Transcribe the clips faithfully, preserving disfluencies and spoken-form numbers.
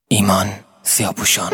ایمان سیاه‌پوشان.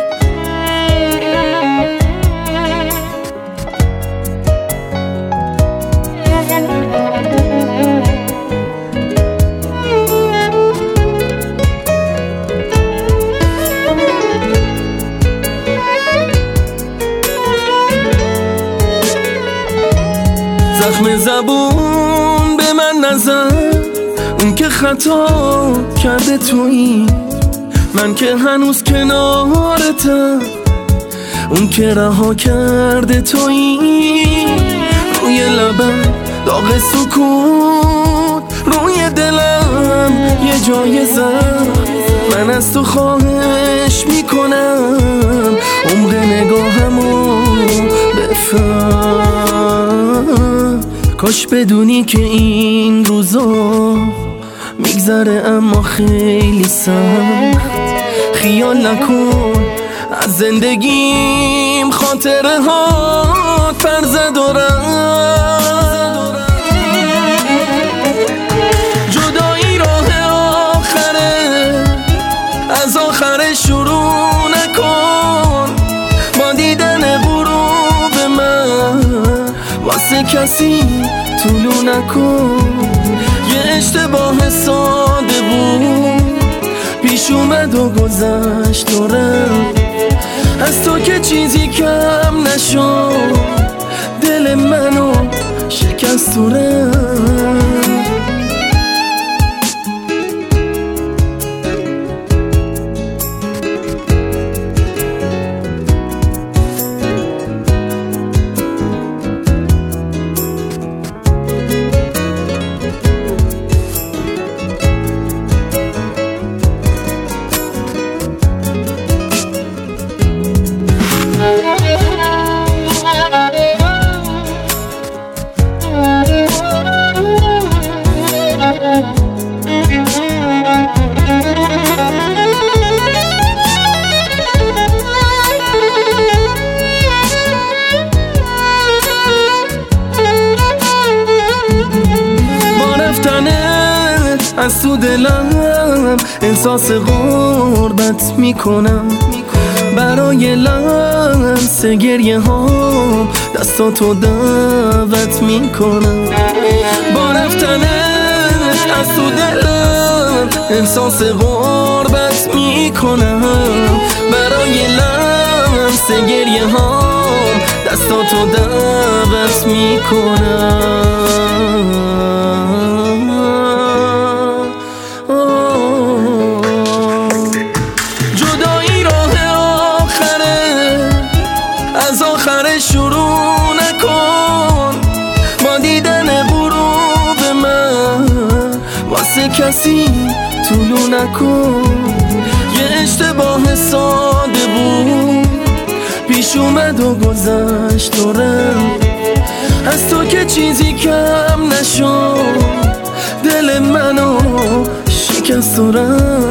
زخم زبون به من نزن، اون که خطا کرده تویی، من که هنوز کنارتم، اون که رها کرده تویی. روی لبم داغ سکوت، روی دلم یه جای زخم. من از تو خواهش میکنم عمق نگاهمو بفهم. کاش بدونی که این روزا میگذره اما خیلی سخت. خیال نکن از زندگیم خاطره ها فرزه دارم. جدایی راه آخره، از آخر شروع نکن. با دیدن غروب من واسه کسی طولو نکن. یه اشتباه ساده بود پیش اومد و گذشت و رفت. از تو که چیزی کم نشد، دل منو شکست و رفت. از تو دلم احساس غربت میکنم. برای لمس گریه ها دستاتو دعوت میکنم. با رفتنت از تو دلم احساس غربت میکنم. برای لمس گریه ها دستاتو دعوت میکنم. از آخر شروع نکن. با دیدن غروب من واسه کسی طولو نکن. یه اشتباه ساده بود پیش اومد و گذشت و رفت. از تو که چیزی کم نشد، دل منو شکست و رفت.